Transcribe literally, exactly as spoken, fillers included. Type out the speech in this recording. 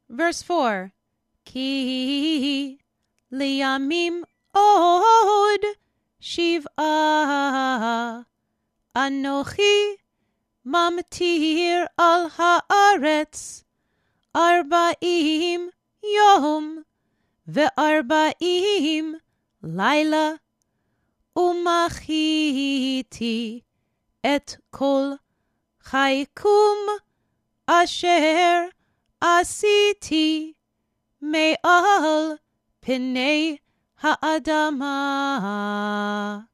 Verse four. Ki liyamim od shiv'a anochi mamtir al haaretz arba'im yom ve'arba'im laila umachiti et kol chaykum asher asiti me'al pnei ha'adama.